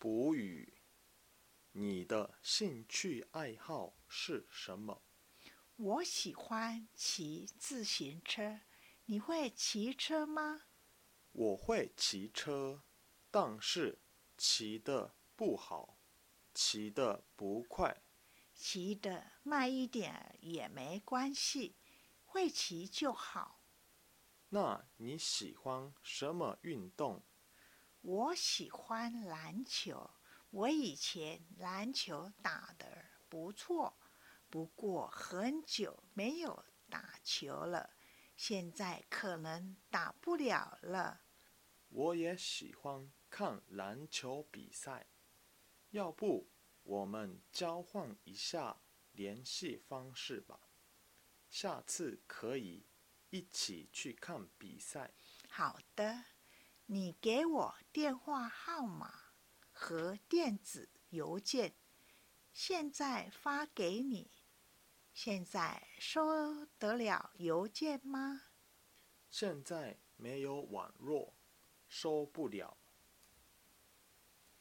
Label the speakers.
Speaker 1: 捕鱼。你的兴趣爱好是什么？
Speaker 2: 我喜欢骑自行车，你会骑车吗？
Speaker 1: 我会骑车，但是骑得不好，骑得不快。
Speaker 2: 骑得慢一点也没关系，会骑就好。
Speaker 1: 那你喜欢什么运动？
Speaker 2: 我喜欢篮球，我以前篮球打得不错，不过很久没有打球了，现在可能打不了了。
Speaker 1: 我也喜欢看篮球比赛，要不我们交换一下联系方式吧？下次可以一起去看比赛。
Speaker 2: 好的，你给我电话号码和电子邮件，现在发给你。现在收得了邮件吗？
Speaker 1: 现在没有网络，收不了